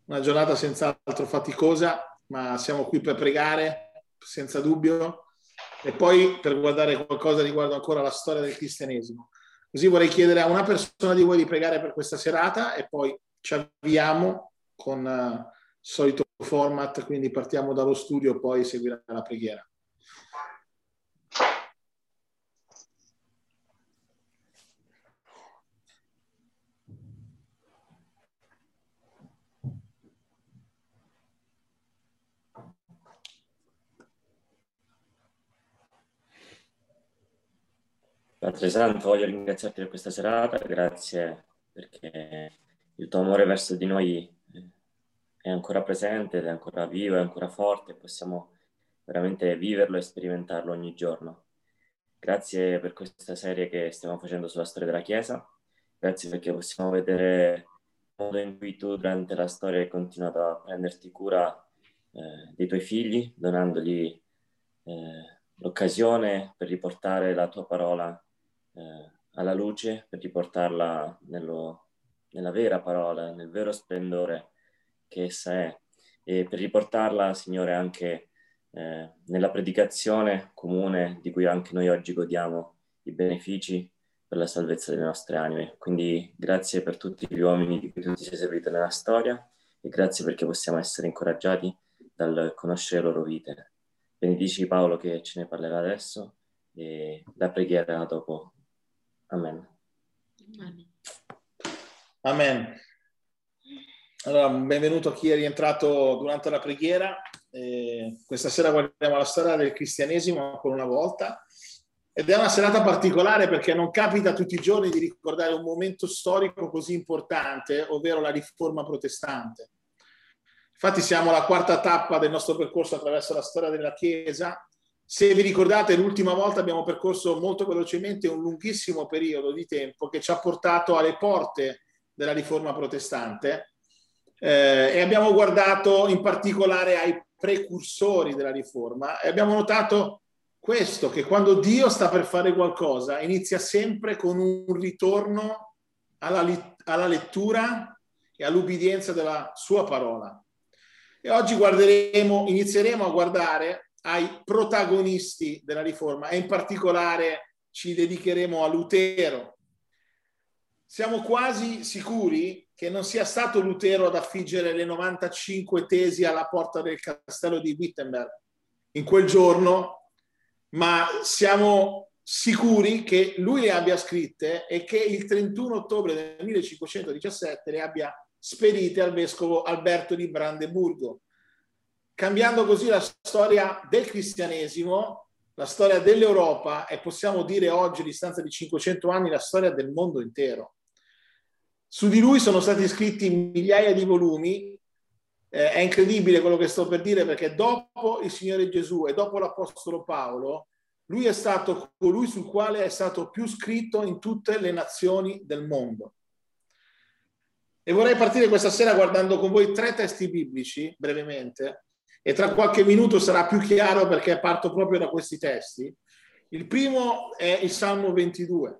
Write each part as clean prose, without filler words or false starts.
una giornata senz'altro faticosa, ma siamo qui per pregare, senza dubbio, e poi per guardare qualcosa riguardo ancora la storia del cristianesimo. Così vorrei chiedere a una persona di voi di pregare per questa serata e poi ci avviamo con il solito format, quindi partiamo dallo studio, poi seguirà la preghiera. Padre Santo, voglio ringraziarti per questa serata, grazie perché il tuo amore verso di noi è ancora presente, ed è ancora vivo, è ancora forte, e possiamo veramente viverlo e sperimentarlo ogni giorno. Grazie per questa serie che stiamo facendo sulla storia della Chiesa, grazie perché possiamo vedere il modo in cui tu durante la storia hai continuato a prenderti cura dei tuoi figli, donandogli l'occasione per riportare la tua parola alla luce, per riportarla nella vera parola, nel vero splendore che essa è, e per riportarla, Signore, anche nella predicazione comune di cui anche noi oggi godiamo i benefici per la salvezza delle nostre anime. Quindi grazie per tutti gli uomini di cui tu ti sei servito nella storia, e grazie perché possiamo essere incoraggiati dal conoscere le loro vite. Benedici Paolo che ce ne parlerà adesso e la preghiera dopo. Amen. Amen. Allora, benvenuto a chi è rientrato durante la preghiera. Questa sera guardiamo la storia del cristianesimo ancora una volta, ed è una serata particolare perché non capita tutti i giorni di ricordare un momento storico così importante, ovvero la riforma protestante. Infatti siamo alla quarta tappa del nostro percorso attraverso la storia della Chiesa. Se vi ricordate, l'ultima volta abbiamo percorso molto velocemente un lunghissimo periodo di tempo che ci ha portato alle porte della riforma protestante, e abbiamo guardato in particolare ai precursori della riforma e abbiamo notato questo, che quando Dio sta per fare qualcosa inizia sempre con un ritorno alla lettura e all'ubbidienza della sua parola. E oggi inizieremo a guardare ai protagonisti della riforma e in particolare ci dedicheremo a Lutero. Siamo quasi sicuri che non sia stato Lutero ad affiggere le 95 tesi alla porta del castello di Wittenberg in quel giorno, ma siamo sicuri che lui le abbia scritte e che il 31 ottobre del 1517 le abbia spedite al vescovo Alberto di Brandeburgo, cambiando così la storia del cristianesimo, la storia dell'Europa e possiamo dire oggi, a distanza di 500 anni, la storia del mondo intero. Su di lui sono stati scritti migliaia di volumi. È incredibile quello che sto per dire, perché dopo il Signore Gesù e dopo l'Apostolo Paolo, lui è stato colui sul quale è stato più scritto in tutte le nazioni del mondo. E vorrei partire questa sera guardando con voi 3 testi biblici, brevemente, e tra qualche minuto sarà più chiaro perché parto proprio da questi testi. Il primo è il Salmo 22.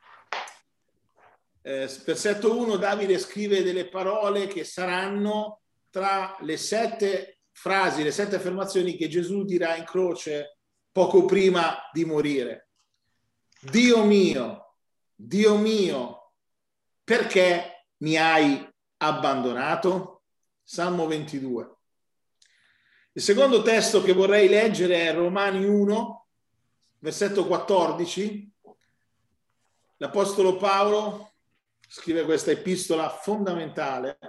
Versetto 1, Davide scrive delle parole che saranno tra le 7 frasi, le 7 affermazioni che Gesù dirà in croce poco prima di morire. Dio mio, perché mi hai abbandonato? Salmo 22. Il secondo testo che vorrei leggere è Romani 1, versetto 14. L'Apostolo Paolo scrive questa epistola fondamentale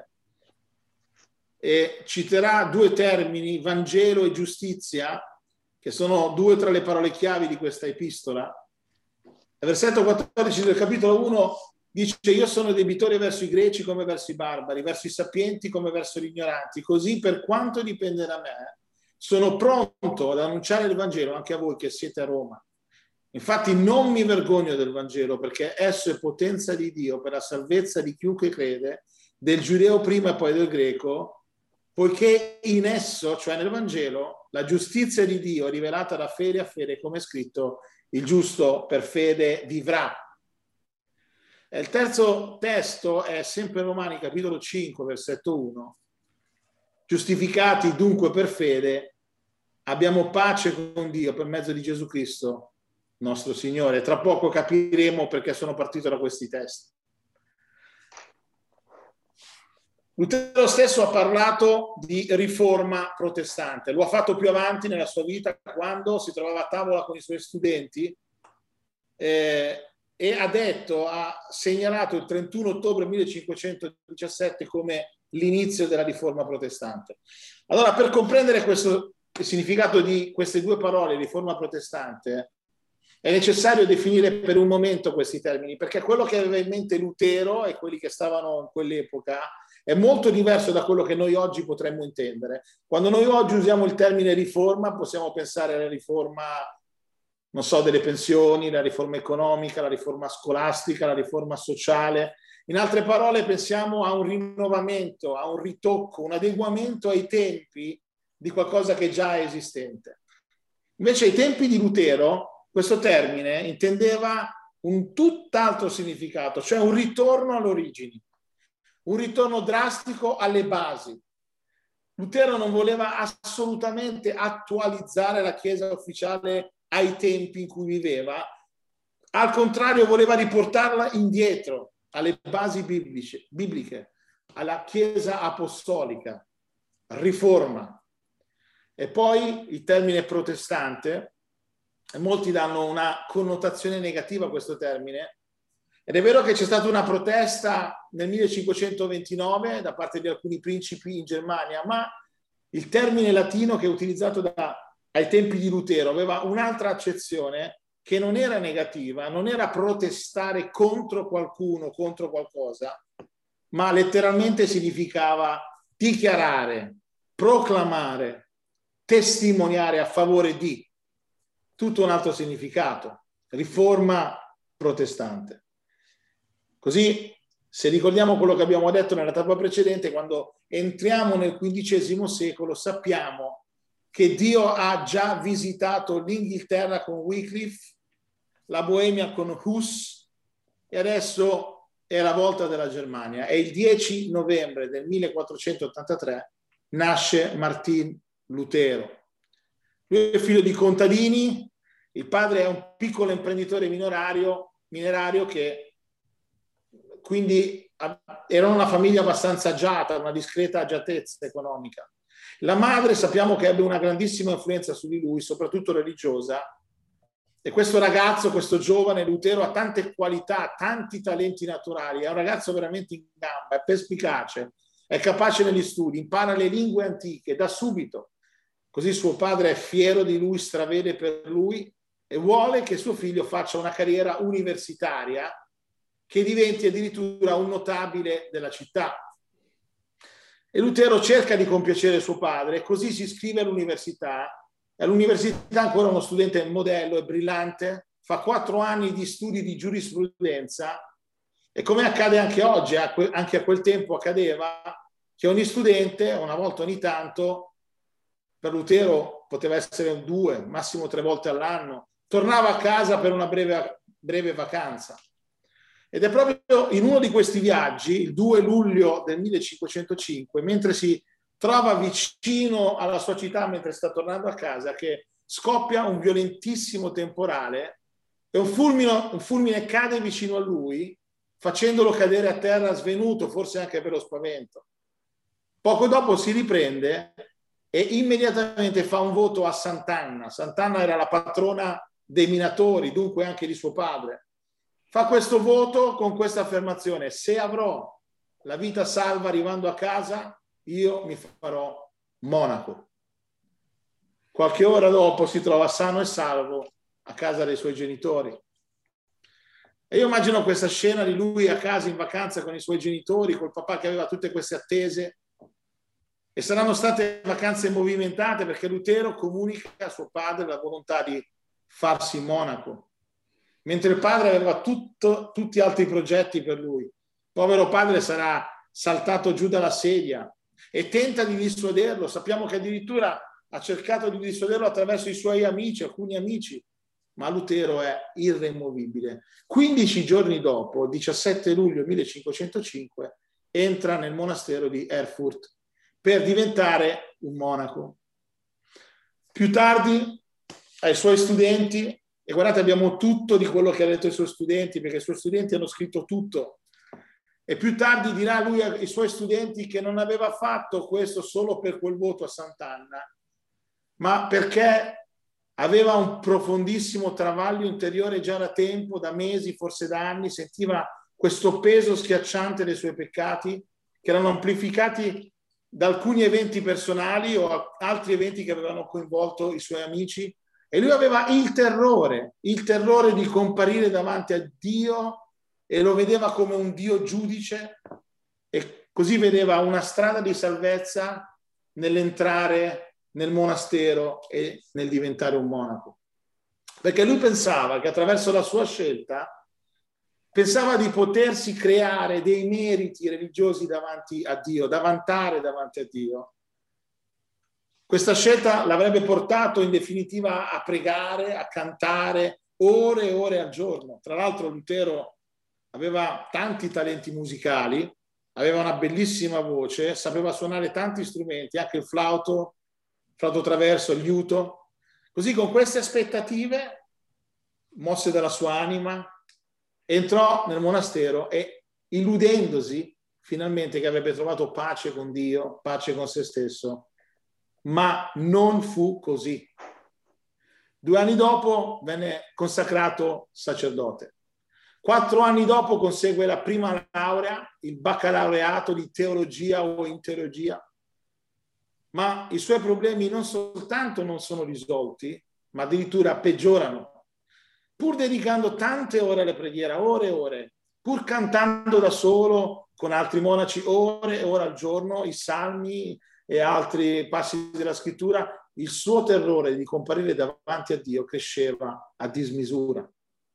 e citerà 2 termini, Vangelo e giustizia, che sono 2 tra le parole chiavi di questa epistola. Il versetto 14 del capitolo 1 dice: io sono debitore verso i greci come verso i barbari, verso i sapienti come verso gli ignoranti, così per quanto dipende da me sono pronto ad annunciare il Vangelo anche a voi che siete a Roma. Infatti non mi vergogno del Vangelo, perché esso è potenza di Dio per la salvezza di chiunque crede, del giudeo prima e poi del greco, poiché in esso, cioè nel Vangelo, la giustizia di Dio è rivelata da fede a fede, come è scritto: il giusto per fede vivrà. Il terzo testo è sempre Romani, capitolo 5, versetto 1, giustificati dunque per fede, abbiamo pace con Dio per mezzo di Gesù Cristo, nostro Signore. Tra poco capiremo perché sono partito da questi testi. Lutero stesso ha parlato di riforma protestante, lo ha fatto più avanti nella sua vita quando si trovava a tavola con i suoi studenti e ha segnalato il 31 ottobre 1517 come l'inizio della riforma protestante. Allora, per comprendere il significato di queste due parole, riforma protestante, è necessario definire per un momento questi termini, perché quello che aveva in mente Lutero e quelli che stavano in quell'epoca è molto diverso da quello che noi oggi potremmo intendere. Quando noi oggi usiamo il termine riforma, possiamo pensare alla riforma, non so, delle pensioni, la riforma economica, la riforma scolastica, la riforma sociale. In altre parole, pensiamo a un rinnovamento, a un ritocco, un adeguamento ai tempi di qualcosa che già è esistente. Invece ai tempi di Lutero questo termine intendeva un tutt'altro significato, cioè un ritorno alle origini, un ritorno drastico alle basi. Lutero non voleva assolutamente attualizzare la Chiesa ufficiale ai tempi in cui viveva, al contrario voleva riportarla indietro alle basi bibliche, alla Chiesa apostolica, riforma. E poi il termine protestante, molti danno una connotazione negativa a questo termine, ed è vero che c'è stata una protesta nel 1529 da parte di alcuni principi in Germania, ma il termine latino che è utilizzato ai tempi di Lutero aveva un'altra accezione che non era negativa, non era protestare contro qualcuno, contro qualcosa, ma letteralmente significava dichiarare, proclamare, testimoniare a favore di. Tutto un altro significato, riforma protestante. Così, se ricordiamo quello che abbiamo detto nella tappa precedente, quando entriamo nel XV secolo sappiamo che Dio ha già visitato l'Inghilterra con Wycliffe, la Boemia con Hus e adesso è la volta della Germania. E il 10 novembre del 1483 nasce Martin Lutero. Lui è figlio di contadini, il padre è un piccolo imprenditore minerario che quindi era una famiglia abbastanza agiata, una discreta agiatezza economica. La madre sappiamo che ebbe una grandissima influenza su di lui, soprattutto religiosa, e questo ragazzo, questo giovane Lutero ha tante qualità, tanti talenti naturali, è un ragazzo veramente in gamba, è perspicace, è capace negli studi, impara le lingue antiche da subito. Così suo padre è fiero di lui, stravede per lui e vuole che suo figlio faccia una carriera universitaria che diventi addirittura un notabile della città. E Lutero cerca di compiacere suo padre, così si iscrive all'università. All'università ancora uno studente modello e brillante, fa 4 anni di studi di giurisprudenza e come accade anche oggi, anche a quel tempo accadeva che ogni studente, una volta ogni tanto, per Lutero poteva essere 2, massimo 3 volte all'anno, tornava a casa per una breve vacanza. Ed è proprio in uno di questi viaggi, il 2 luglio del 1505, mentre si trova vicino alla sua città, mentre sta tornando a casa, che scoppia un violentissimo temporale e un fulmine cade vicino a lui, facendolo cadere a terra svenuto, forse anche per lo spavento. Poco dopo si riprende e immediatamente fa un voto a Sant'Anna. Sant'Anna era la patrona dei minatori, dunque anche di suo padre. Fa questo voto con questa affermazione: se avrò la vita salva arrivando a casa, io mi farò monaco. Qualche ora dopo si trova sano e salvo a casa dei suoi genitori. E io immagino questa scena di lui a casa in vacanza con i suoi genitori, col papà che aveva tutte queste attese. E saranno state vacanze movimentate perché Lutero comunica a suo padre la volontà di farsi monaco, mentre il padre aveva tutti altri progetti per lui. Povero padre sarà saltato giù dalla sedia e tenta di dissuaderlo. Sappiamo che addirittura ha cercato di dissuaderlo attraverso i suoi amici, alcuni amici, ma Lutero è irremovibile. 15 giorni dopo, 17 luglio 1505, entra nel monastero di Erfurt per diventare un monaco. Più tardi ai suoi studenti, e guardate, abbiamo tutto di quello che ha detto ai suoi studenti, perché i suoi studenti hanno scritto tutto, e più tardi dirà lui ai suoi studenti che non aveva fatto questo solo per quel voto a Sant'Anna, ma perché aveva un profondissimo travaglio interiore già da tempo, da mesi, forse da anni, sentiva questo peso schiacciante dei suoi peccati, che erano amplificati da alcuni eventi personali o altri eventi che avevano coinvolto i suoi amici, e lui aveva il terrore di comparire davanti a Dio, e lo vedeva come un Dio giudice, e così vedeva una strada di salvezza nell'entrare nel monastero e nel diventare un monaco, perché lui pensava che attraverso la sua scelta pensava di potersi creare dei meriti religiosi davanti a Dio, da vantare davanti a Dio. Questa scelta l'avrebbe portato in definitiva a pregare, a cantare ore e ore al giorno. Tra l'altro Lutero aveva tanti talenti musicali, aveva una bellissima voce, sapeva suonare tanti strumenti, anche il flauto traverso, il liuto. Così, con queste aspettative, mosse dalla sua anima, entrò nel monastero e, illudendosi finalmente che avrebbe trovato pace con Dio, pace con se stesso, ma non fu così. 2 anni dopo venne consacrato sacerdote. 4 anni dopo consegue la prima laurea, il baccalaureato di teologia o in teologia, ma i suoi problemi non soltanto non sono risolti, ma addirittura peggiorano. Pur dedicando tante ore alla preghiera, ore e ore, pur cantando da solo con altri monaci ore e ore al giorno, i salmi e altri passi della scrittura, il suo terrore di comparire davanti a Dio cresceva a dismisura.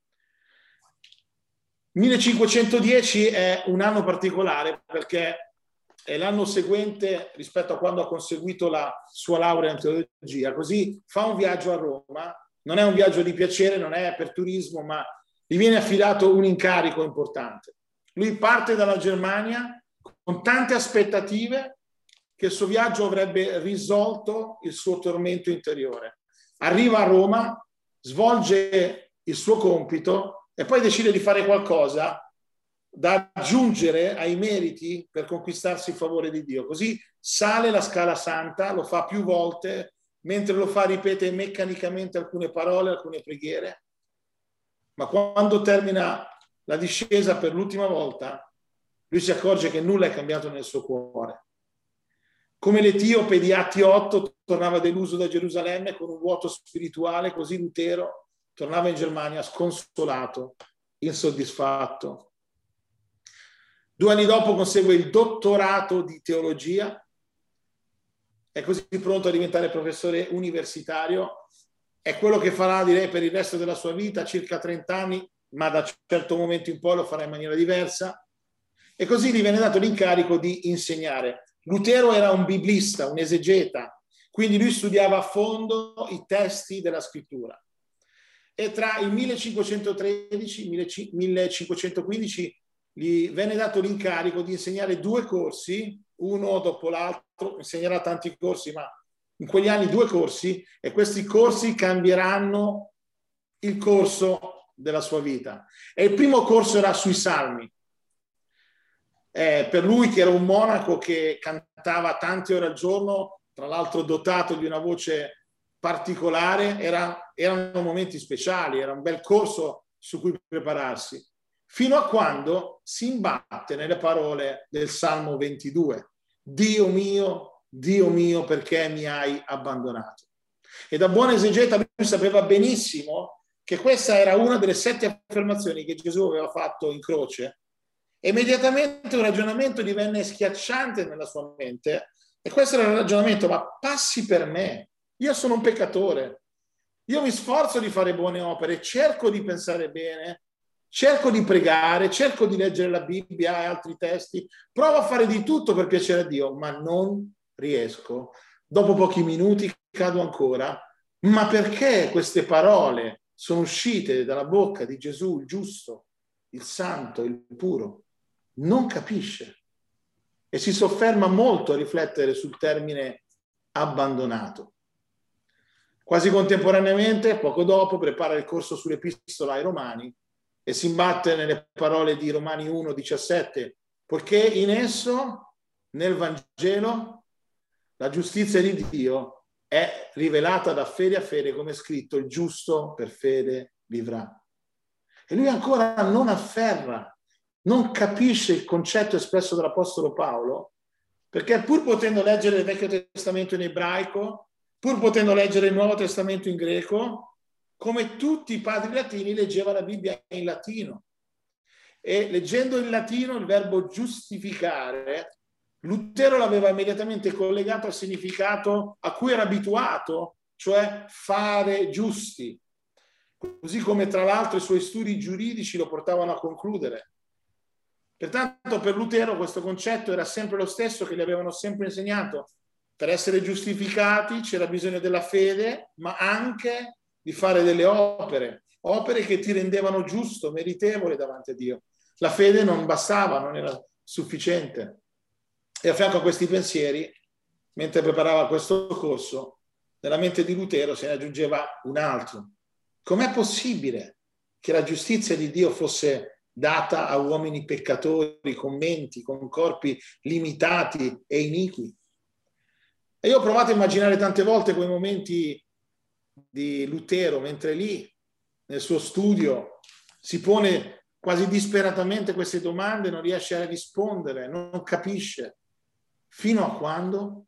1510 è un anno particolare perché è l'anno seguente rispetto a quando ha conseguito la sua laurea in teologia, così fa un viaggio a Roma, non è un viaggio di piacere, non è per turismo, ma gli viene affidato un incarico importante. Lui parte dalla Germania con tante aspettative che il suo viaggio avrebbe risolto il suo tormento interiore. Arriva a Roma, svolge il suo compito e poi decide di fare qualcosa da aggiungere ai meriti per conquistarsi il favore di Dio. Così sale la Scala Santa, lo fa più volte, mentre lo fa ripete meccanicamente alcune parole, alcune preghiere, ma quando termina la discesa per l'ultima volta, lui si accorge che nulla è cambiato nel suo cuore. Come l'etiope di Atti 8 tornava deluso da Gerusalemme con un vuoto spirituale, così Lutero tornava in Germania sconsolato, insoddisfatto. 2 anni dopo consegue il dottorato di teologia, è così pronto a diventare professore universitario, è quello che farà, direi, per il resto della sua vita, circa 30 anni, ma da un certo momento in poi lo farà in maniera diversa, e così gli viene dato l'incarico di insegnare. Lutero era un biblista, un esegeta, quindi lui studiava a fondo i testi della scrittura. E tra il 1513 e il 1515 gli venne dato l'incarico di insegnare 2 corsi, uno dopo l'altro, insegnerà tanti corsi, ma in quegli anni 2 corsi, e questi corsi cambieranno il corso della sua vita. E il primo corso era sui salmi. Per lui, che era un monaco che cantava tante ore al giorno, tra l'altro dotato di una voce particolare, erano momenti speciali, era un bel corso su cui prepararsi, fino a quando si imbatte nelle parole del Salmo 22. Dio mio, perché mi hai abbandonato? E da buon esegeta lui sapeva benissimo che questa era una delle 7 affermazioni che Gesù aveva fatto in croce. E immediatamente un ragionamento divenne schiacciante nella sua mente, e questo era il ragionamento: ma passi per me, io sono un peccatore, io mi sforzo di fare buone opere, cerco di pensare bene, cerco di pregare, cerco di leggere la Bibbia e altri testi, provo a fare di tutto per piacere a Dio, ma non riesco. Dopo pochi minuti cado ancora. Ma perché queste parole sono uscite dalla bocca di Gesù, il giusto, il santo, il puro? Non capisce. e si sofferma molto a riflettere sul termine abbandonato. Quasi contemporaneamente, poco dopo, prepara il corso sull'Epistola ai Romani e si imbatte nelle parole di Romani 1,17, poiché in esso, nel Vangelo, la giustizia di Dio è rivelata da fede a fede, come è scritto, il giusto per fede vivrà. E lui ancora non afferra, non capisce il concetto espresso dall'Apostolo Paolo, perché pur potendo leggere il Vecchio Testamento in ebraico, pur potendo leggere il Nuovo Testamento in greco, come tutti i padri latini leggeva la Bibbia in latino. E leggendo in latino il verbo giustificare, Lutero l'aveva immediatamente collegato al significato a cui era abituato, cioè fare giusti. Così come tra l'altro i suoi studi giuridici lo portavano a concludere. Pertanto per Lutero questo concetto era sempre lo stesso che gli avevano sempre insegnato. Per essere giustificati c'era bisogno della fede, ma anche di fare delle opere, opere che ti rendevano giusto, meritevole davanti a Dio. La fede non bastava, non era sufficiente. E a fianco a questi pensieri, mentre preparava questo corso, nella mente di Lutero se ne aggiungeva un altro. Com'è possibile che la giustizia di Dio fosse data a uomini peccatori, con menti, con corpi limitati e iniqui? E io ho provato a immaginare tante volte quei momenti di Lutero, mentre lì, nel suo studio, si pone quasi disperatamente queste domande, non riesce a rispondere, non capisce. Fino a quando,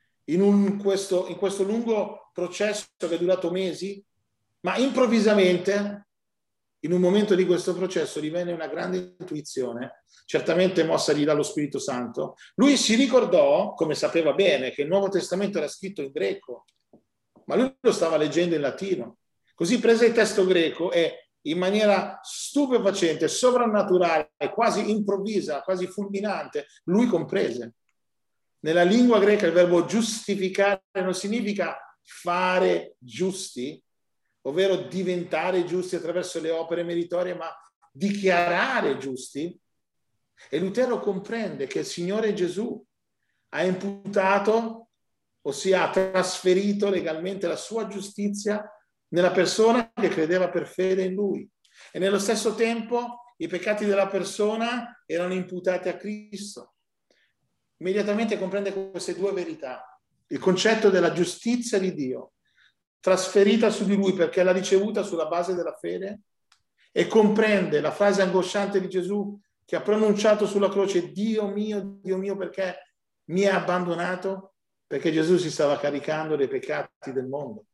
in questo lungo processo che è durato mesi, ma improvvisamente, in un momento di questo processo, gli venne una grande intuizione, certamente mossagli dallo Spirito Santo. Lui si ricordò, come sapeva bene, che il Nuovo Testamento era scritto in greco, ma lui lo stava leggendo in latino. Così prese il testo greco e in maniera stupefacente, sovrannaturale, quasi improvvisa, quasi fulminante, lui comprese. Nella lingua greca il verbo giustificare non significa fare giusti, ovvero diventare giusti attraverso le opere meritorie, ma dichiarare giusti. E Lutero comprende che il Signore Gesù ha imputato, ossia ha trasferito legalmente la sua giustizia nella persona che credeva per fede in Lui. E nello stesso tempo i peccati della persona erano imputati a Cristo. Immediatamente comprende queste due verità. Il concetto della giustizia di Dio, trasferita su di lui perché l'ha ricevuta sulla base della fede, e comprende la frase angosciante di Gesù che ha pronunciato sulla croce: Dio mio, perché mi ha abbandonato? Perché Gesù si stava caricando dei peccati del mondo.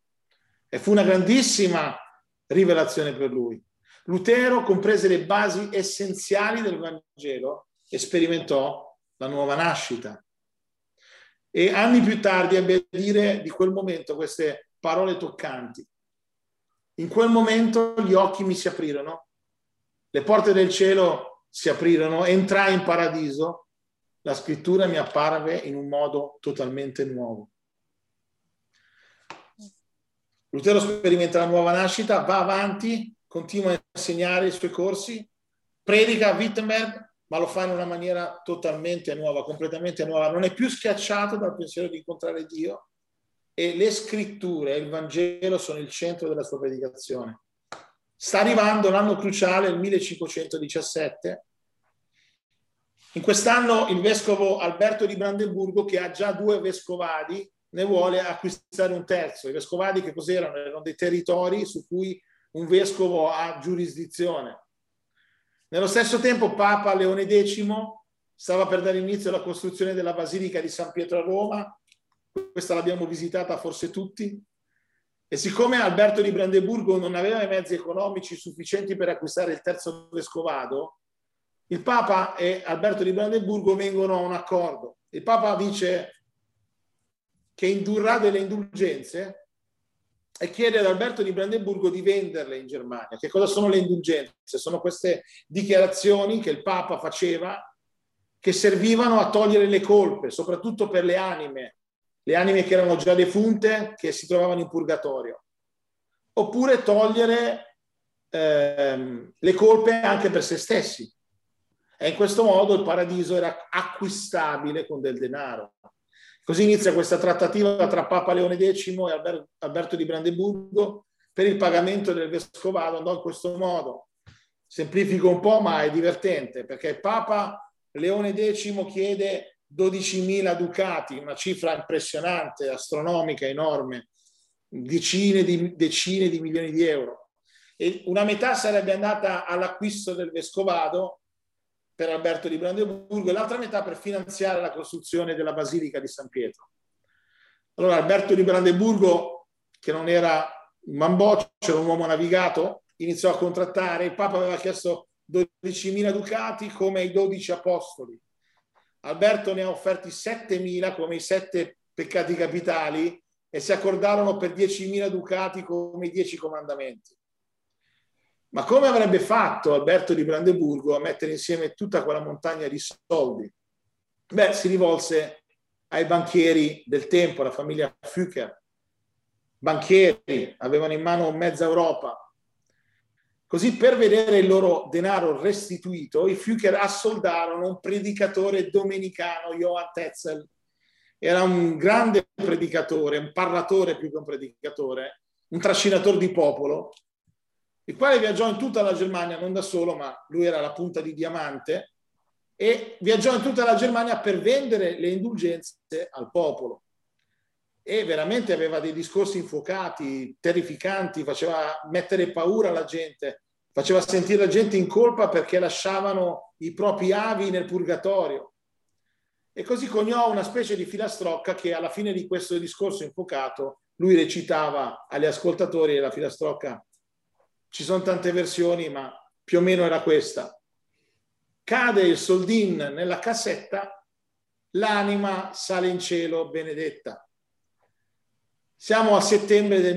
E fu una grandissima rivelazione per lui. Lutero comprese le basi essenziali del Vangelo e sperimentò la nuova nascita. E anni più tardi ebbe a dire di quel momento queste parole toccanti. In quel momento gli occhi mi si aprirono, le porte del cielo si aprirono, entrai in paradiso, la scrittura mi apparve in un modo totalmente nuovo. Lutero sperimenta la nuova nascita, va avanti, continua a insegnare i suoi corsi, predica a Wittenberg, ma lo fa in una maniera totalmente nuova, completamente nuova. Non è più schiacciato dal pensiero di incontrare Dio, e le scritture, il Vangelo sono il centro della sua predicazione. Sta arrivando l'anno cruciale, il 1517. In quest'anno il vescovo Alberto di Brandeburgo, che ha già 2 vescovadi, ne vuole acquistare un terzo. I vescovadi che cos'erano? Erano dei territori su cui un vescovo ha giurisdizione. Nello stesso tempo Papa Leone X stava per dare inizio alla costruzione della Basilica di San Pietro a Roma. Questa l'abbiamo visitata forse tutti. E siccome Alberto di Brandeburgo non aveva i mezzi economici sufficienti per acquistare il terzo vescovado, il Papa e Alberto di Brandeburgo vengono a un accordo. Il Papa dice che indurrà delle indulgenze e chiede ad Alberto di Brandeburgo di venderle in Germania. Che cosa sono le indulgenze? Sono queste dichiarazioni che il Papa faceva, che servivano a togliere le colpe, soprattutto per le anime che erano già defunte, che si trovavano in purgatorio, oppure togliere le colpe anche per se stessi. E in questo modo il paradiso era acquistabile con del denaro. Così inizia questa trattativa tra Papa Leone X e Alberto di Brandeburgo per il pagamento del vescovado. Andò in questo modo. Semplifico un po', ma è divertente, perché Papa Leone X chiede 12.000 ducati, una cifra impressionante, astronomica, enorme, decine di milioni di euro. E una metà sarebbe andata all'acquisto del vescovado per Alberto di Brandeburgo e l'altra metà per finanziare la costruzione della Basilica di San Pietro. Allora Alberto di Brandeburgo, che non era un bamboccio, era un uomo navigato, iniziò a contrattare. Il Papa aveva chiesto 12.000 ducati come i 12 apostoli. Alberto ne ha offerti 7.000 come i 7 peccati capitali e si accordarono per 10.000 ducati come i 10 comandamenti. Ma come avrebbe fatto Alberto di Brandeburgo a mettere insieme tutta quella montagna di soldi? Beh, si rivolse ai banchieri del tempo, alla famiglia Fugger. Banchieri, avevano in mano mezza Europa. Così, per vedere il loro denaro restituito, i Fugger assoldarono un predicatore domenicano, Johann Tetzel. Era un grande predicatore, un parlatore più che un predicatore, un trascinatore di popolo, il quale viaggiò in tutta la Germania, non da solo, ma lui era la punta di diamante, e viaggiò in tutta la Germania per vendere le indulgenze al popolo. E veramente aveva dei discorsi infuocati, terrificanti, faceva mettere paura alla gente, faceva sentire la gente in colpa perché lasciavano i propri avi nel purgatorio. E così coniò una specie di filastrocca che alla fine di questo discorso infuocato lui recitava agli ascoltatori, e la filastrocca, ci sono tante versioni, ma più o meno era questa: cade il soldin nella cassetta, l'anima sale in cielo benedetta. Siamo a settembre del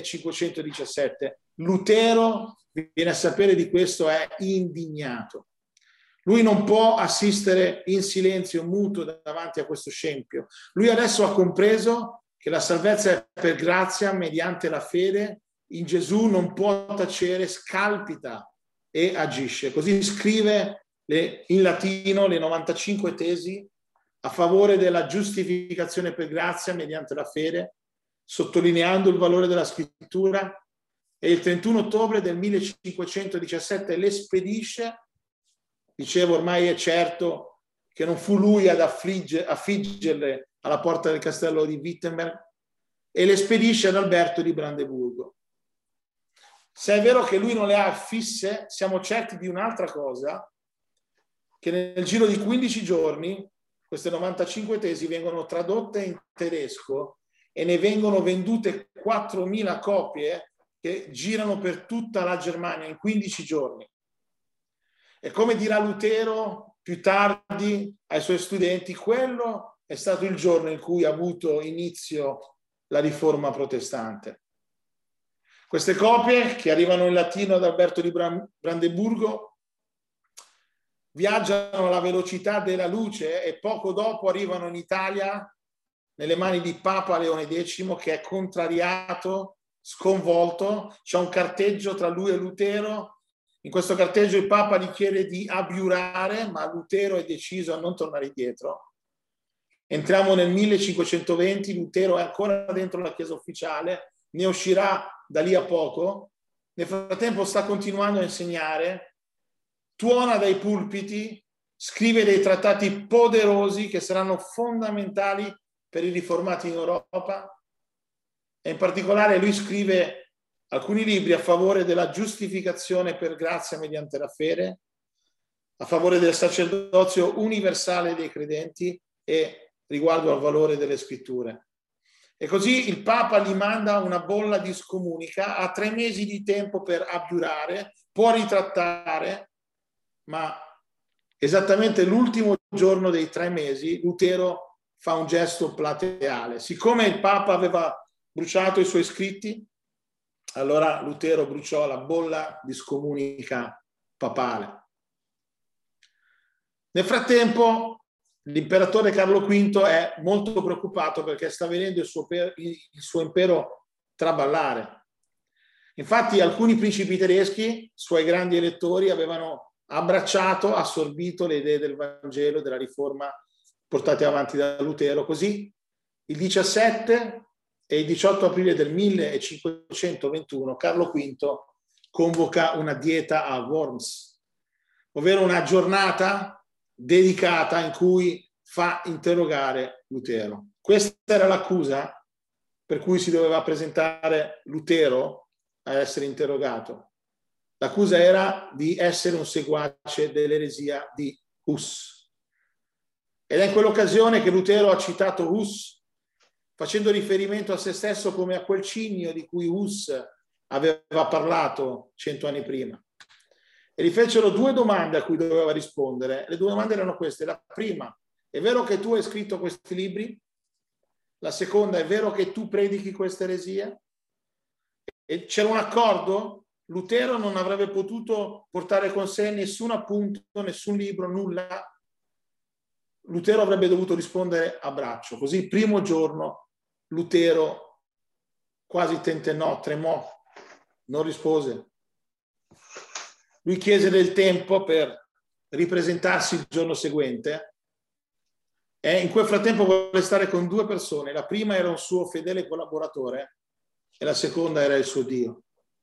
1517. Lutero viene a sapere di questo, è indignato. Lui non può assistere in silenzio muto davanti a questo scempio. Lui adesso ha compreso che la salvezza è per grazia mediante la fede in Gesù, non può tacere, scalpita e agisce. Così scrive in latino le 95 tesi a favore della giustificazione per grazia mediante la fede, sottolineando il valore della scrittura, e il 31 ottobre del 1517 le spedisce. Dicevo, ormai è certo che non fu lui ad affiggerle alla porta del castello di Wittenberg, e le spedisce ad Alberto di Brandeburgo. Se è vero che lui non le ha affisse, siamo certi di un'altra cosa, che nel giro di 15 giorni queste 95 tesi vengono tradotte in tedesco e ne vengono vendute 4.000 copie che girano per tutta la Germania in 15 giorni. E come dirà Lutero più tardi ai suoi studenti, quello è stato il giorno in cui ha avuto inizio la riforma protestante. Queste copie, che arrivano in latino ad Alberto di Brandeburgo, viaggiano alla velocità della luce e poco dopo arrivano in Italia nelle mani di Papa Leone X, che è contrariato, sconvolto. C'è un carteggio tra lui e Lutero. In questo carteggio il Papa gli chiede di abiurare, ma Lutero è deciso a non tornare indietro. Entriamo nel 1520, Lutero è ancora dentro la Chiesa ufficiale, ne uscirà da lì a poco. Nel frattempo sta continuando a insegnare, tuona dai pulpiti, scrive dei trattati poderosi che saranno fondamentali per i riformati in Europa, e in particolare lui scrive alcuni libri a favore della giustificazione per grazia mediante la fede, a favore del sacerdozio universale dei credenti e riguardo al valore delle scritture. E così il Papa gli manda una bolla di scomunica, ha 3 mesi di tempo per abiurare, può ritrattare, ma esattamente l'ultimo giorno dei 3 mesi Lutero fa un gesto plateale. Siccome il Papa aveva bruciato i suoi scritti, allora Lutero bruciò la bolla di scomunica papale. Nel frattempo l'imperatore Carlo V è molto preoccupato perché sta vedendo il suo impero traballare. Infatti alcuni principi tedeschi, suoi grandi elettori, avevano abbracciato, assorbito le idee del Vangelo, della Riforma portate avanti da Lutero. Così il 17 e il 18 aprile del 1521 Carlo V convoca una dieta a Worms, ovvero una giornata dedicata in cui fa interrogare Lutero. Questa era l'accusa per cui si doveva presentare Lutero a essere interrogato. L'accusa era di essere un seguace dell'eresia di Hus. Ed è in quell'occasione che Lutero ha citato Hus, facendo riferimento a se stesso come a quel cigno di cui Hus aveva parlato 100 anni prima. E gli fecero due domande a cui doveva rispondere. Le due domande erano queste. La prima: è vero che tu hai scritto questi libri? La seconda: è vero che tu predichi questa eresia? E c'era un accordo? Lutero non avrebbe potuto portare con sé nessun appunto, nessun libro, nulla. Lutero avrebbe dovuto rispondere a braccio. Così il primo giorno Lutero quasi tentennò, tremò, non rispose. Lui chiese del tempo per ripresentarsi il giorno seguente e in quel frattempo volle stare con due persone. La prima era un suo fedele collaboratore e la seconda era il suo Dio.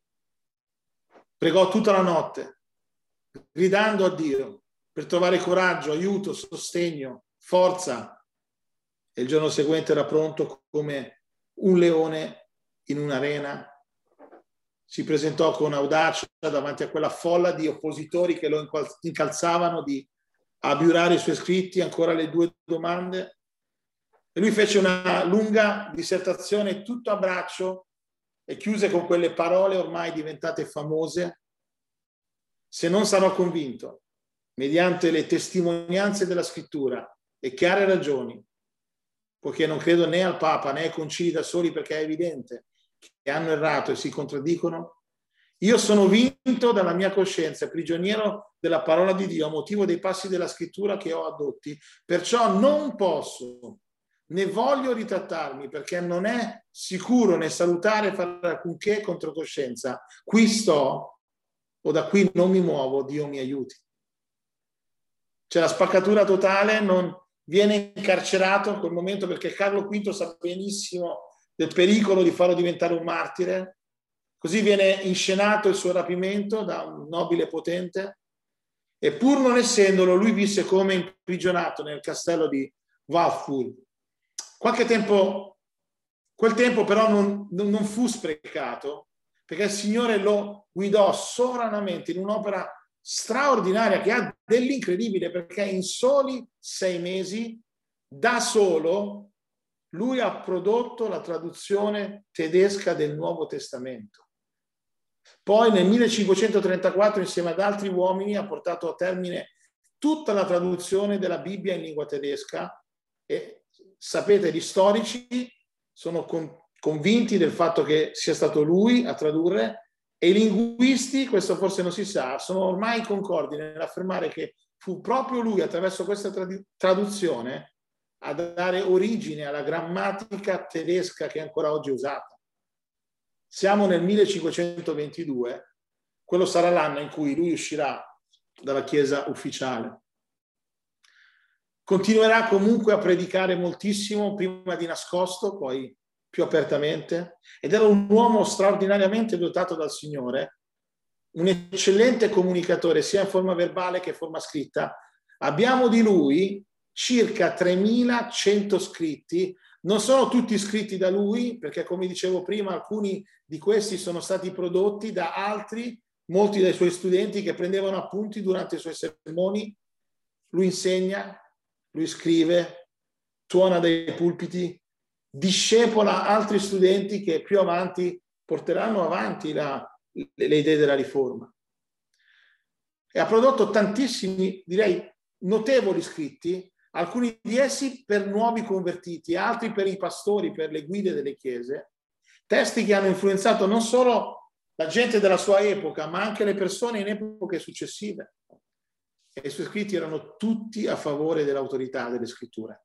Pregò tutta la notte, gridando a Dio per trovare coraggio, aiuto, sostegno, forza. E il giorno seguente era pronto come un leone in un'arena. Si presentò con audacia davanti a quella folla di oppositori che lo incalzavano di abiurare i suoi scritti, ancora le due domande. E lui fece una lunga dissertazione tutto a braccio e chiuse con quelle parole ormai diventate famose: se non sarò convinto, mediante le testimonianze della scrittura e chiare ragioni, poiché non credo né al Papa né ai concili da soli, perché è evidente che hanno errato e si contraddicono, io sono vinto dalla mia coscienza, prigioniero della parola di Dio a motivo dei passi della scrittura che ho adotti, perciò non posso né voglio ritrattarmi, perché non è sicuro né salutare fare alcunché contro coscienza. Qui sto o da qui non mi muovo, Dio mi aiuti. C'è la spaccatura totale, non viene incarcerato in quel momento perché Carlo V sa benissimo del pericolo di farlo diventare un martire. Così viene inscenato il suo rapimento da un nobile potente e pur non essendolo, lui visse come imprigionato nel castello di Wartburg. Quel tempo però non fu sprecato, perché il Signore lo guidò sovranamente in un'opera straordinaria che ha dell'incredibile, perché in soli 6 mesi, da solo, lui ha prodotto la traduzione tedesca del Nuovo Testamento. Poi nel 1534, insieme ad altri uomini, ha portato a termine tutta la traduzione della Bibbia in lingua tedesca e sapete, gli storici sono convinti del fatto che sia stato lui a tradurre e i linguisti, questo forse non si sa, sono ormai concordi nell'affermare che fu proprio lui, attraverso questa traduzione, a dare origine alla grammatica tedesca che è ancora oggi usata. Siamo nel 1522, quello sarà l'anno in cui lui uscirà dalla Chiesa ufficiale. Continuerà comunque a predicare moltissimo, prima di nascosto, poi più apertamente, ed era un uomo straordinariamente dotato dal Signore, un eccellente comunicatore sia in forma verbale che in forma scritta. Abbiamo di lui circa 3100 scritti. Non sono tutti scritti da lui, perché come dicevo prima, alcuni di questi sono stati prodotti da altri, molti dei suoi studenti che prendevano appunti durante i suoi sermoni. Lui insegna, lui scrive, suona dai pulpiti, discepola altri studenti che più avanti porteranno avanti le idee della Riforma. E ha prodotto tantissimi, direi notevoli scritti, alcuni di essi per nuovi convertiti, altri per i pastori, per le guide delle chiese, testi che hanno influenzato non solo la gente della sua epoca, ma anche le persone in epoche successive. E i suoi scritti erano tutti a favore dell'autorità delle scritture.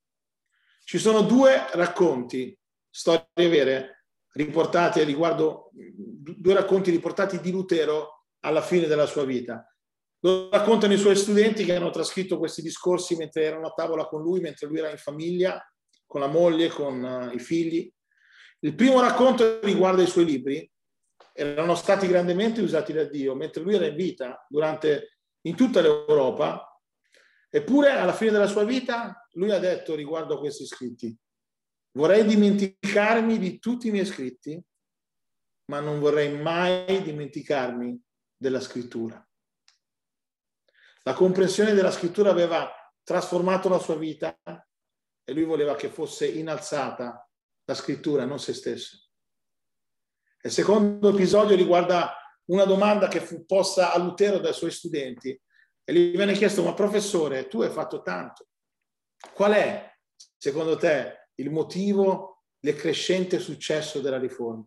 Ci sono due racconti, storie vere, riportate riguardo, due racconti riportati di Lutero alla fine della sua vita. Lo raccontano i suoi studenti che hanno trascritto questi discorsi mentre erano a tavola con lui, mentre lui era in famiglia, con la moglie, con i figli. Il primo racconto riguarda i suoi libri, erano stati grandemente usati da Dio mentre lui era in vita in tutta l'Europa, eppure alla fine della sua vita lui ha detto riguardo a questi scritti: vorrei dimenticarmi di tutti i miei scritti, ma non vorrei mai dimenticarmi della scrittura. La comprensione della scrittura aveva trasformato la sua vita e lui voleva che fosse innalzata la scrittura, non se stesso. Il secondo episodio riguarda una domanda che fu posta a Lutero dai suoi studenti e gli venne chiesto: ma professore, tu hai fatto tanto, qual è secondo te il motivo del crescente successo della riforma?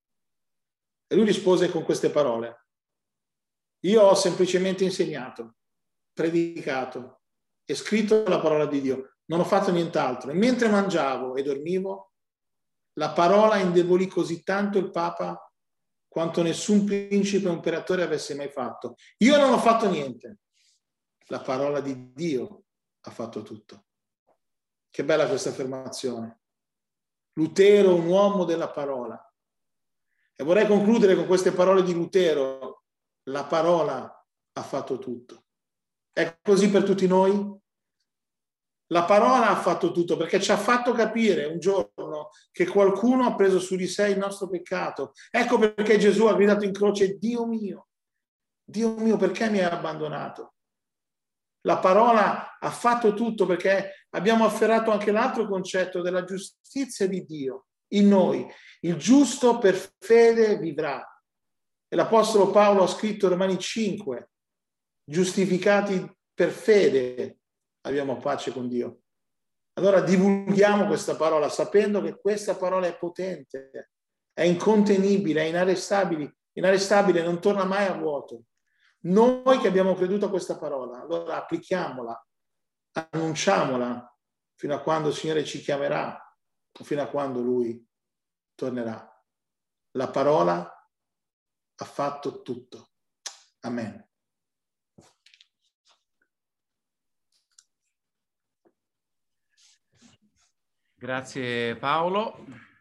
E lui rispose con queste parole: io ho semplicemente insegnato, predicato e scritto la parola di Dio, non ho fatto nient'altro, e mentre mangiavo e dormivo la parola indebolì così tanto il Papa quanto nessun principe o imperatore avesse mai fatto. Io non ho fatto niente, la parola di Dio ha fatto tutto. Che bella questa affermazione. Lutero, un uomo della parola. E vorrei concludere con queste parole di Lutero: la parola ha fatto tutto. È così per tutti noi? La parola ha fatto tutto, perché ci ha fatto capire un giorno che qualcuno ha preso su di sé il nostro peccato. Ecco perché Gesù ha gridato in croce: Dio mio, perché mi hai abbandonato? La parola ha fatto tutto, perché abbiamo afferrato anche l'altro concetto della giustizia di Dio in noi. Il giusto per fede vivrà. E l'Apostolo Paolo ha scritto in Romani 5: giustificati per fede abbiamo pace con Dio. Allora divulghiamo questa parola sapendo che questa parola è potente, è incontenibile, è inarrestabile, non torna mai a vuoto. Noi che abbiamo creduto a questa parola, allora applichiamola, annunciamola fino a quando il Signore ci chiamerà o fino a quando Lui tornerà. La parola ha fatto tutto. Amen. Grazie Paolo.